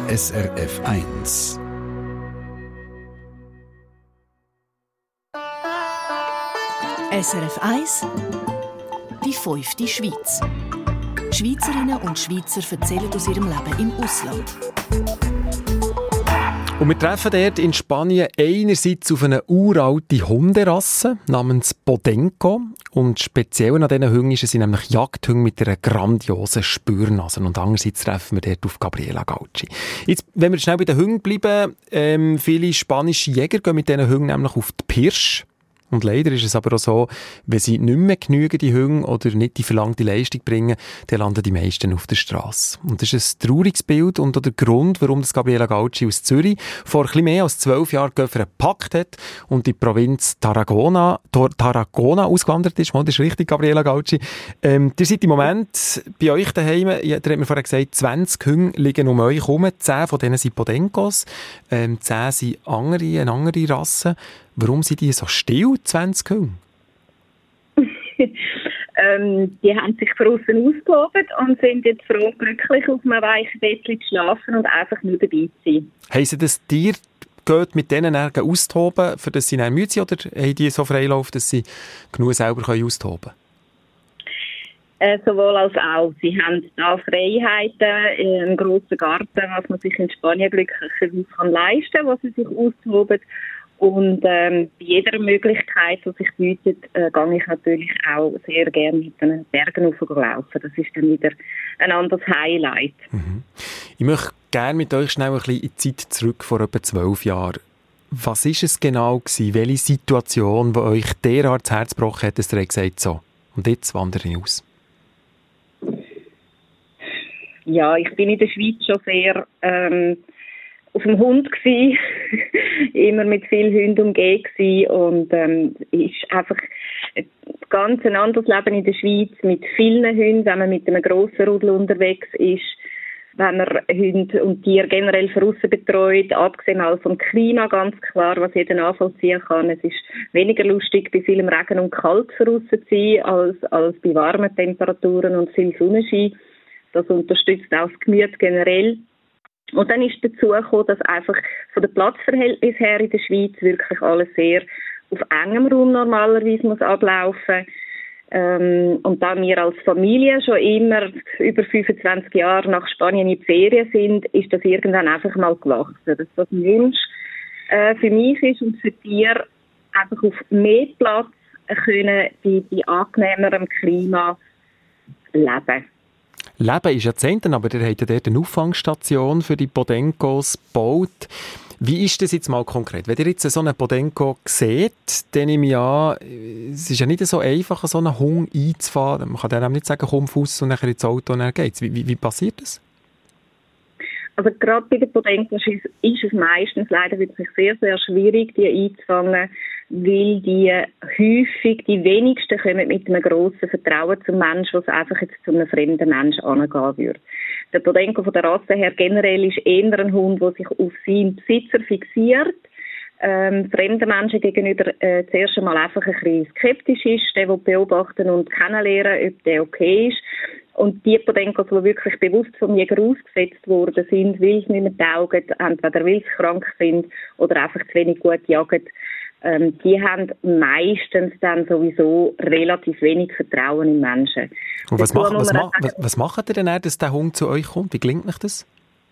SRF 1. SRF 1, die 5. Schweiz. Schweizerinnen und Schweizer erzählen aus ihrem Leben im Ausland. Und wir treffen dort in Spanien einerseits auf eine uralte Hunderasse namens Podenco. Und speziell an diesen Hunden sind nämlich Jagdhunde mit einer grandiosen Spürnase. Und andererseits treffen wir dort auf Gabriela Gauci. Jetzt, wenn wir schnell bei den Hunden bleiben, viele spanische Jäger gehen mit diesen Hunden nämlich auf die Pirsch. Und leider ist es aber auch so, wenn sie nicht mehr genügen, die Hunde, oder nicht die verlangte Leistung bringen, dann landen die meisten auf der Straße. Und das ist ein trauriges Bild und auch der Grund, warum das Gabriela Gauci aus Zürich vor ein bisschen mehr als 12 Jahren gepackt hat und die Provinz Tarragona ausgewandert ist. Das ist richtig, Gabriela Gauci. Ihr seid im Moment bei euch daheim, ihr habt mir vorhin gesagt, 20 Hunde liegen um euch herum, 10 von denen sind Podencos, 10 sind eine andere Rasse. Warum sind die so still, 20 Hunde? Die haben sich draussen ausgetobt und sind jetzt froh und glücklich auf einem weichen Bettchen zu schlafen und einfach nur dabei zu sein. Haben sie das Tier geht mit denen austoben, für das sie dann müde sind, oder haben die so Freilauf, dass sie genug selber austoben können? Sowohl als auch. Sie haben da Freiheiten, einen grossen Garten, was man sich in Spanien glücklicherweise leisten kann, was sie sich austoben. Und bei jeder Möglichkeit, die sich bietet, gehe ich natürlich auch sehr gerne mit den Bergen hochlaufen. Das ist dann wieder ein anderes Highlight. Mhm. Ich möchte gerne mit euch schnell ein bisschen in die Zeit zurück, vor etwa 12 Jahren. Was war es genau gewesen? Welche Situation, die euch derart das Herz gebrochen hat, dass ihr gesagt so, und jetzt wandere ich aus? Ja, ich bin in der Schweiz schon sehr auf dem Hund gsi, immer mit vielen Hunden umgeben und ist einfach ganz ein anderes Leben in der Schweiz mit vielen Hunden, wenn man mit einem grossen Rudel unterwegs ist, wenn man Hunde und Tiere generell von aussen betreut, abgesehen mal vom Klima ganz klar, was jeder nachvollziehen kann. Es ist weniger lustig, bei vielem Regen und Kalt von aussen zu sein, als bei warmen Temperaturen und viel Sonnenschein. Das unterstützt auch das Gemüt generell. Und dann ist dazu gekommen, dass einfach von den Platzverhältnissen her in der Schweiz wirklich alles sehr auf engem Raum normalerweise muss ablaufen. Und da wir als Familie schon immer über 25 Jahre nach Spanien in die Ferien sind, ist das irgendwann einfach mal gewachsen. Dass das ein Wunsch für mich ist und für Tiere einfach auf mehr Platz können bei angenehmerem Klima leben. Leben ist ja das eine, aber ihr habt ja dort eine Auffangstation für die Podencos gebaut. Wie ist das jetzt mal konkret? Wenn ihr jetzt so einen Podenco seht, dann nehme ich an, es ist ja nicht so einfach, so einen Hund einzufahren. Man kann dann auch nicht sagen, komm Fuss und nachher ins Auto und dann geht's. Wie passiert das? Also gerade bei den Podencos ist es meistens leider wirklich sehr, sehr schwierig, die einzufangen, weil die wenigsten kommen mit einem grossen Vertrauen zum Menschen, was einfach jetzt zu einem fremden Menschen angehen würde. Der Podenco von der Rasse her generell ist eher ein Hund, der sich auf seinen Besitzer fixiert, fremden Menschen gegenüber zuerst einmal einfach ein bisschen skeptisch ist, der beobachten und kennenlernen, ob der okay ist. Und die Podencos, die wirklich bewusst vom Jäger ausgesetzt worden sind, weil sie nicht mehr taugen, entweder weil sie krank sind oder einfach zu wenig gut jagen, die haben meistens dann sowieso relativ wenig Vertrauen in Menschen. Und was macht ihr denn, dass der Hund zu euch kommt? Wie gelingt euch das?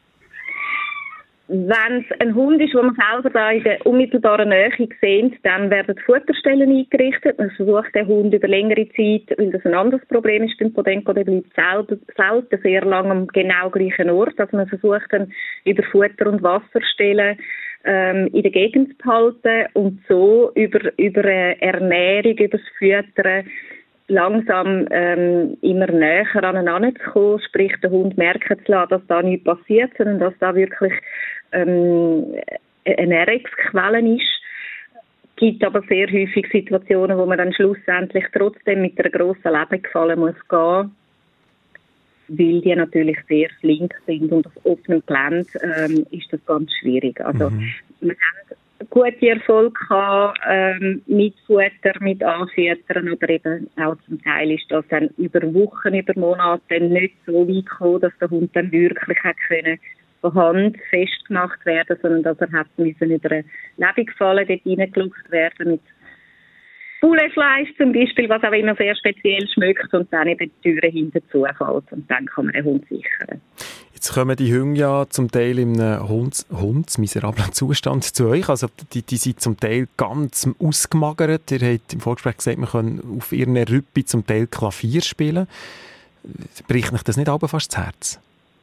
Wenn es ein Hund ist, den man selber da in der unmittelbaren Nähe sieht, dann werden Futterstellen eingerichtet. Man versucht den Hund über längere Zeit, weil das ein anderes Problem ist beim Podenco, der bleibt selten sehr lange am genau gleichen Ort. Also man versucht dann über Futter- und Wasserstellen in der Gegend zu behalten und so über Ernährung, über das Füttern langsam immer näher aneinander zu kommen, sprich den Hund merken zu lassen, dass da nichts passiert, sondern dass da wirklich eine Ernährungsquelle ist. Es gibt aber sehr häufig Situationen, wo man dann schlussendlich trotzdem mit einer grossen Lebensgefahr muss gehen, weil die natürlich sehr flink sind und auf offenem Gelände ist das ganz schwierig. Also wir haben gute Erfolge gehabt, mit Futter, mit Anfüttern, aber eben auch zum Teil ist das dann über Wochen, über Monate nicht so weit gekommen, dass der Hund dann wirklich hat können von Hand festgemacht werden, sondern dass er hat müssen über eine Lebendfalle dort reingelucht werden mit Pouletfleisch zum Beispiel, was auch immer sehr speziell schmeckt und dann eben die Türen hinten zufällt und dann kann man den Hund sichern. Jetzt kommen die Hunde ja zum Teil in einem hundsmiserablen Zustand zu euch. Also die sind zum Teil ganz ausgemagert. Ihr habt im Vorgespräch gesagt, man kann auf ihren Rüppi zum Teil Klavier spielen. Bricht euch das nicht aber fast das Herz?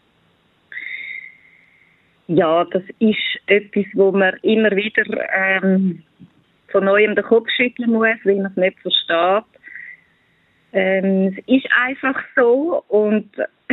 Ja, das ist etwas, wo man immer wieder von Neuem den Kopf schütteln muss, weil man es nicht versteht. Es ist einfach so und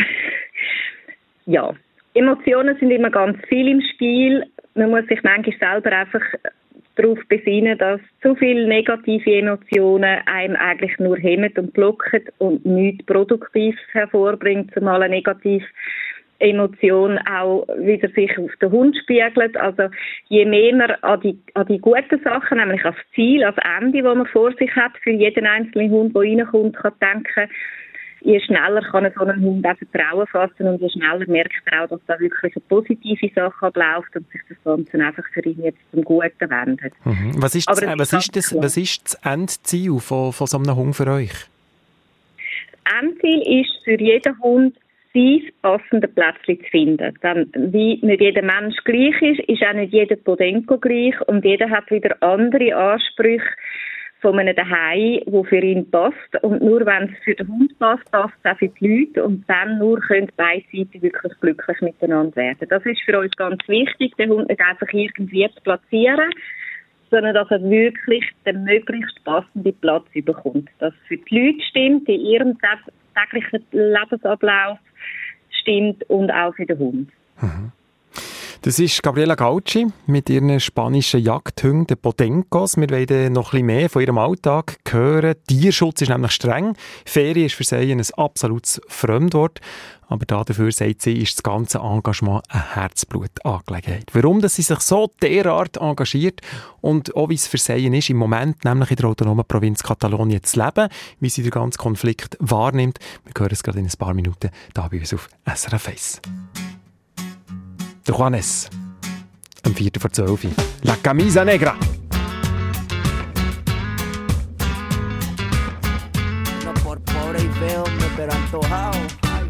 ja, Emotionen sind immer ganz viel im Spiel. Man muss sich manchmal selber einfach darauf besinnen, dass zu viele negative Emotionen einem eigentlich nur hemmen und blocken und nichts Produktives hervorbringt, zumal eine negative Emotion auch wieder sich auf den Hund spiegelt. Also je mehr man an die guten Sachen, nämlich auf das Ziel, das Ende, das man vor sich hat, für jeden einzelnen Hund, der reinkommt, kann denken, je schneller kann so ein Hund auch Vertrauen fassen und je schneller merkt er auch, dass da wirklich eine positive Sache abläuft und sich das Ganze einfach für ihn jetzt zum Guten wendet. Mhm. Was ist das Endziel von so einem Hund für euch? Das Endziel ist für jeden Hund, sein passendes Plätzchen zu finden. Denn wie nicht jeder Mensch gleich ist auch nicht jeder Podenco gleich und jeder hat wieder andere Ansprüche von einem Zuhause, der für ihn passt. Und nur wenn es für den Hund passt, passt es auch für die Leute und dann nur können beide Seiten wirklich glücklich miteinander werden. Das ist für uns ganz wichtig, den Hund nicht einfach irgendwie zu platzieren, sondern dass er wirklich den möglichst passenden Platz bekommt. Dass es für die Leute stimmt, in ihrem täglichen Lebensablauf stimmt und auch für den Hund. Mhm. Das ist Gabriela Gauci mit ihren spanischen Jagdhunden, den Podencos. Wir wollen noch ein bisschen mehr von ihrem Alltag hören. Tierschutz ist nämlich streng. Ferien ist für sie ein absolutes Fremdwort. Aber dafür, sagt sie, ist das ganze Engagement eine Herzblutangelegenheit. Warum dass sie sich so derart engagiert und auch wie es für sie ist, im Moment nämlich in der autonomen Provinz Katalonien zu leben, wie sie den ganzen Konflikt wahrnimmt. Wir hören es gerade in ein paar Minuten hier bei uns auf SRF 1. Der Juanes, am 4:12. La Camisa Negra. No por pobre y feo, pero antojado.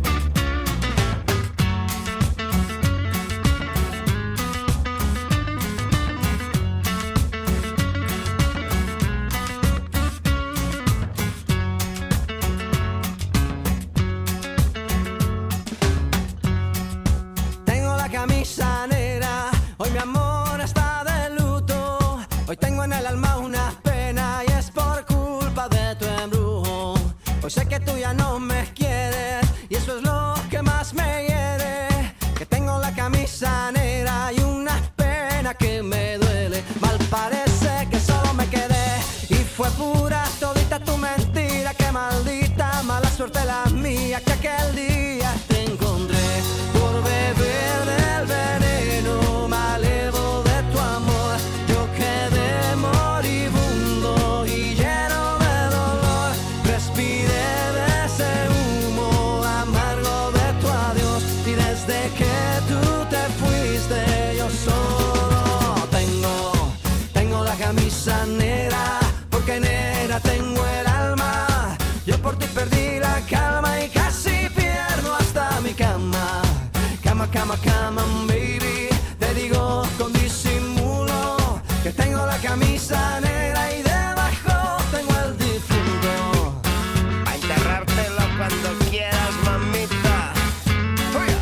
Hoy tengo en el alma una pena y es por culpa de tu embrujo. Hoy sé que tú ya no me quieres y eso es lo que más me hiere. Que tengo la camisa negra y una pena que me duele. Mal parece que solo me quedé y fue pura todita tu mentira. Que maldita mala suerte la mía que aquel día te encontré por beber del veneno malevo de tu amor. Yo quedé moribundo y lleno de dolor. Respiré de ese humo amargo de tu adiós y desde que tú te fuiste yo solo tengo la camisa negra porque negra tengo el alma. Yo por ti perdí la calma y casi pierdo hasta mi cama. Cama, cama, cama, baby. Te digo con disimulo que tengo la camisa negra y debajo tengo el difunto. A enterrártelo cuando quieras, mamita. ¡Fuera!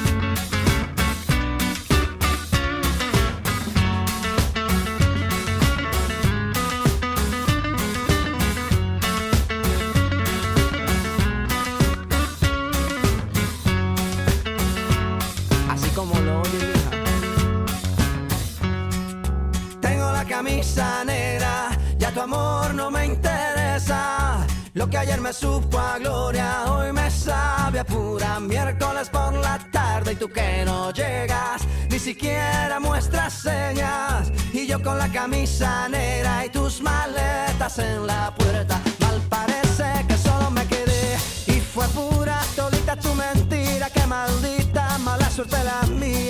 Así como lo oyes, hija. Tengo la camisa negra, ya tu amor no me interesa. Lo que ayer me supo a gloria, hoy me sabe a pura. Miércoles por la tarde y tú que no llegas, ni siquiera muestras señas. Y yo con la camisa negra y tus maletas en la puerta. Mal parece que solo me quedé y fue pura todita tu mentira. Que maldita mala suerte la mía.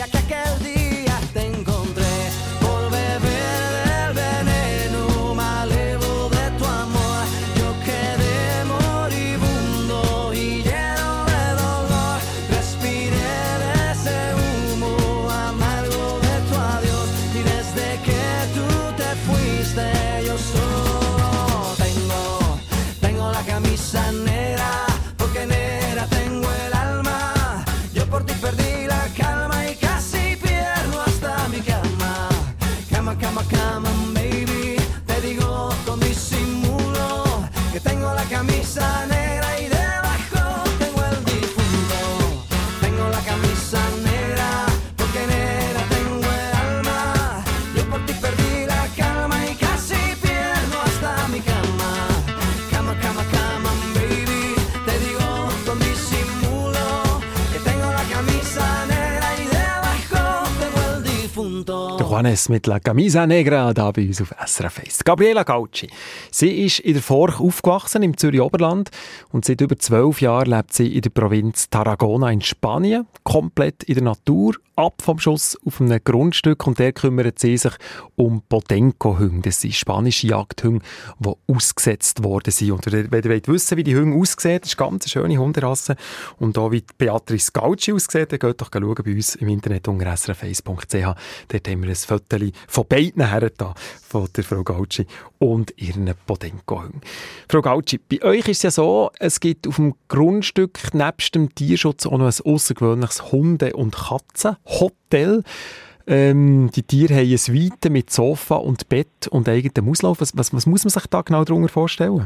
día que aquel día te encontré. Por beber del veneno malevo de tu amor, yo quedé moribundo y lleno de dolor. Respiré de ese humo amargo de tu adiós, y desde que tú te fuiste yo solo tengo la camisa negra, porque negra tengo el alma. Yo por ti perdí la calma y casi pierdo hasta mi cama. Cama, cama, cama, baby, te digo con disimulo que tengo la camisa negra y debajo tengo el difunto. Tengo la camisa negra, porque negra tengo el alma. Yo por ti perdí la calma y casi pierdo hasta mi cama. Cama, cama, cama, baby, te digo con disimulo que tengo la camisa negra y debajo tengo el difunto. Der Juanes mit La Camisa Negra da bei uns auf SRF 1. Gabriela Gauci. Sie ist in der Forch aufgewachsen, im Zürich Oberland, und seit über 12 Jahren lebt sie in der Provinz Tarragona in Spanien, komplett in der Natur, ab vom Schuss auf einem Grundstück, und der kümmert sie sich um Podenco-Hunde. Das sind spanische Jagdhunde, die ausgesetzt worden sind. Und wenn ihr wollt wissen, wie die Hunde aussehen, das ist eine ganz schöne Hunderasse, und auch wie Beatrice Gauci aussieht, dann geht doch schauen bei uns im Internet unter srf1.ch. Dort haben wir ein Foto von beiden Herren da, von der Frau Gauci und ihren Podenco-Hunden. Frau Gauci, bei euch ist es ja so, es gibt auf dem Grundstück nebst dem Tierschutz auch noch ein außergewöhnliches Hunde- und Katzenhotel. Die Tiere haben ein Weite mit Sofa und Bett und eigenem Auslauf. Was muss man sich da genau darunter vorstellen?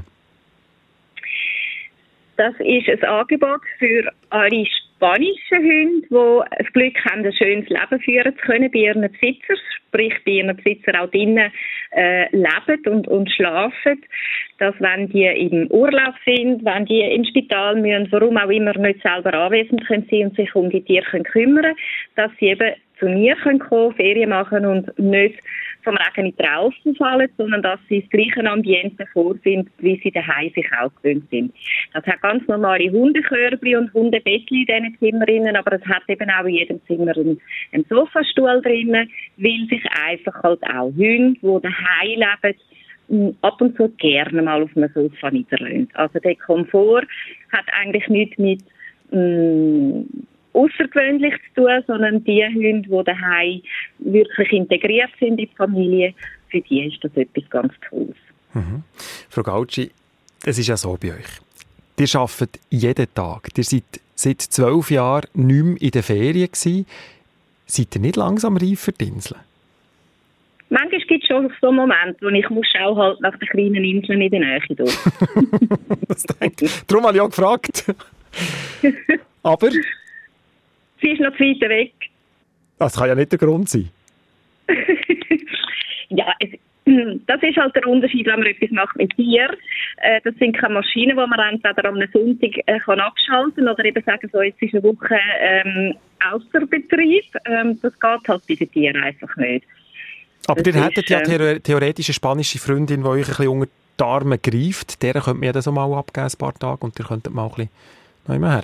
Das ist ein Angebot für alle spanischen Hunde, die das Glück haben, ein schönes Leben führen zu können bei ihren Besitzern, sprich bei ihren Besitzern auch drinnen leben und schlafen, dass wenn die im Urlaub sind, wenn die im Spital müssen, warum auch immer nicht selber anwesend können sein und sich um die Tiere kümmern können, dass sie eben zu mir kommen können, Ferien machen und nicht vom Regen in die Traufen fallen, sondern dass sie das gleiche Ambiente vorfinden, wie sie daheim sich auch gewöhnt sind. Das hat ganz normale Hundekörbchen und Hundebettchen in diesen Zimmern, aber es hat eben auch in jedem Zimmer einen Sofastuhl drinnen, weil sich einfach halt auch Hunde, die daheim leben, ab und zu gerne mal auf einem Sofa niederlassen. Also der Komfort hat eigentlich nichts mit außergewöhnlich zu tun, sondern die Hunde, die daheim wirklich integriert sind in die Familie, für die ist das etwas ganz Tolles. Mhm. Frau Gauci, es ist ja so bei euch. Ihr arbeitet jeden Tag. Ihr seid seit 12 Jahren nicht mehr in den Ferien gewesen. Seid ihr nicht langsam reif für die Inseln? Manchmal gibt es schon so Momente, wo ich muss auch halt nach den kleinen Inseln in der Nähe durch. Das denke ich. Darum habe ich auch gefragt. Aber sie ist noch zu weit weg. Das kann ja nicht der Grund sein. Ja, das ist halt der Unterschied, wenn man etwas macht mit Tieren. Das sind keine Maschinen, die man entweder am Sonntag kann abschalten kann oder eben sagen, so, jetzt ist eine Woche außer Betrieb. Das geht halt bei den Tieren einfach nicht. Aber ihr hättet ja theoretisch eine spanische Freundin, die euch ein bisschen unter die Arme greift. Der könnt ihr ja das auch mal abgeben, ein paar Tage, und ihr könntet mal ein bisschen noch immer her.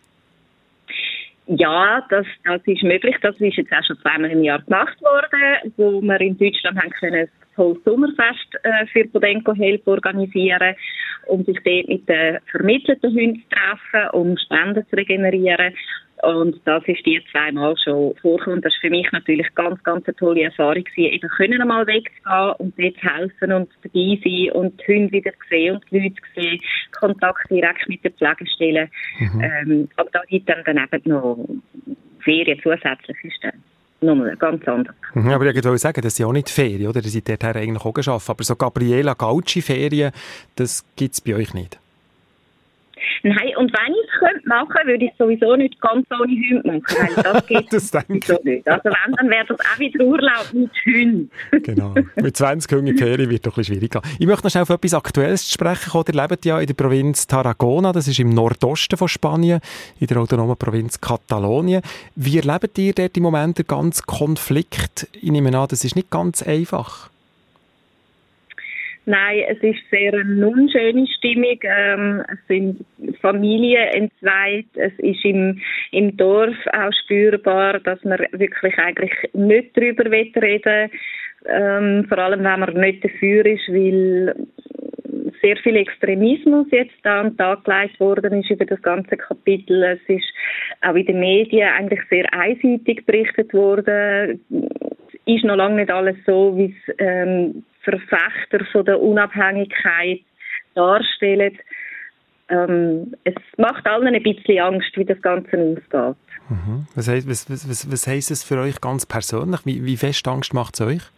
Ja, das ist möglich. Das ist jetzt auch schon 2-mal im Jahr gemacht worden, wo wir in Deutschland haben können ein tolles Sommerfest für Podenco Help organisieren, um sich dort mit den vermittelten Hunden zu treffen, um Spenden zu regenerieren. Und das ist die 2-mal schon vorgekommen. Das war für mich natürlich ganz, ganz eine tolle Erfahrung gewesen, eben können einmal wegzugehen und dort helfen und dabei sein und die Hunde wieder sehen und die Leute sehen, Kontakt direkt mit den Pflegestellen. Aber da gibt dann eben noch Ferien zusätzlich, ist dann nochmal ganz anders. Aber ich wollte sagen, das sind auch nicht Ferien, oder? Ihr seid dort eigentlich auch gearbeitet. Aber so Gabriela Gauci-Ferien, das gibt es bei euch nicht? Nein, und wenn ich es machen könnte, würde ich es sowieso nicht ganz ohne Hunde machen, weil das geht sowieso nicht. Also wenn, dann wäre das auch wieder Urlaub mit Hunden. Genau. Mit 20 Hunden in Ferien wird doch ein bisschen schwieriger. Ich möchte noch schnell auf etwas Aktuelles zu sprechen kommen. Ihr lebt ja in der Provinz Tarragona, das ist im Nordosten von Spanien, in der autonomen Provinz Katalonien. Wie erlebt ihr dort im Moment den ganzen Konflikt? Ich nehme an, das ist nicht ganz einfach. Nein, es ist sehr eine unschöne Stimmung. Es sind Familien entzweit. Es ist im Dorf auch spürbar, dass man wirklich eigentlich nicht darüber reden will. Vor allem, wenn man nicht dafür ist, weil sehr viel Extremismus jetzt da an den Tag gelegt worden ist über das ganze Kapitel. Es ist auch in den Medien eigentlich sehr einseitig berichtet worden. Es ist noch lange nicht alles so, wie es Verfechter von der Unabhängigkeit darstellen. Es macht allen ein bisschen Angst, wie das Ganze ausgeht. Mhm. Was heisst es für euch ganz persönlich? Wie fest Angst macht es euch?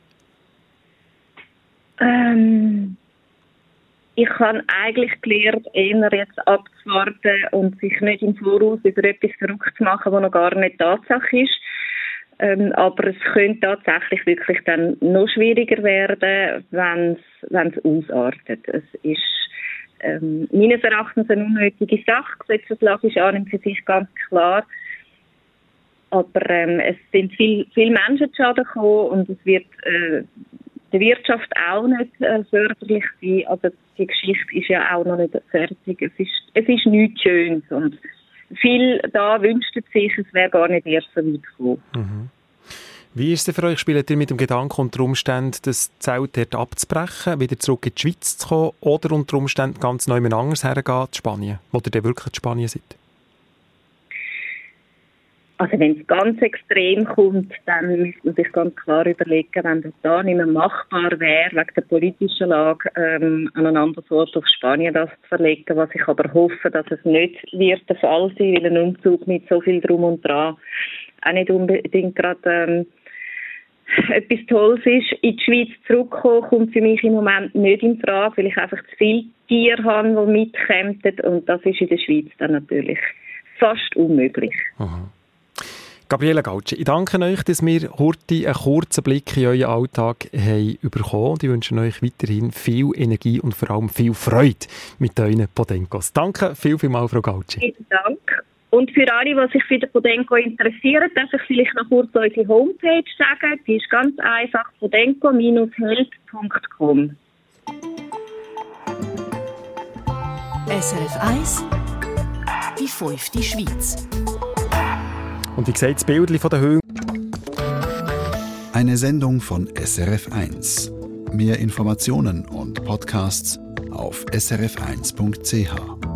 Ich habe eigentlich gelernt, eher jetzt abzuwarten und sich nicht im Voraus über etwas verrückt zu machen, was noch gar nicht Tatsache ist. Aber es könnte tatsächlich wirklich dann noch schwieriger werden, wenn es ausartet. Es ist meines Erachtens eine unnötige Sache. Gesetzeslage ist an und für sich ganz klar. Aber es sind viele Menschen zu Schaden gekommen und es wird der Wirtschaft auch nicht förderlich sein. Also die Geschichte ist ja auch noch nicht fertig. Es ist nichts Schönes und viel da wünschten sich, es wäre gar nicht erst so weit gekommen. Mhm. Wie ist es für euch? Spielt ihr mit dem Gedanken unter Umständen, das Zelt dort abzubrechen, wieder zurück in die Schweiz zu kommen oder unter Umständen ganz neu anders hergehen, zu Spanien, wo ihr dann wirklich in Spanien seid? Also wenn es ganz extrem kommt, dann müsste man sich ganz klar überlegen, wenn das da nicht mehr machbar wäre, wegen der politischen Lage, an einen anderen Ort auf Spanien das zu verlegen, was ich aber hoffe, dass es nicht wird der Fall sein, weil ein Umzug mit so viel Drum und Dran auch nicht unbedingt gerade etwas Tolles ist. In die Schweiz zurückkommen kommt für mich im Moment nicht in Frage, weil ich einfach zu viele Tiere habe, die mitkommen, und das ist in der Schweiz dann natürlich fast unmöglich. Aha. Gabriela Gauci, ich danke euch, dass wir heute einen kurzen Blick in euren Alltag haben bekommen. Ich wünsche euch weiterhin viel Energie und vor allem viel Freude mit euren Podencos. Danke vielmals, Frau Gauci. Vielen Dank. Und für alle, die sich für den Podenco interessieren, darf ich vielleicht noch kurz unsere Homepage sagen. Die ist ganz einfach, podenco-help.com. SRF 1, die 5. Schweiz. Und wie gesagt, das Bild von der Höhe. Eine Sendung von SRF 1. Mehr Informationen und Podcasts auf srf1.ch.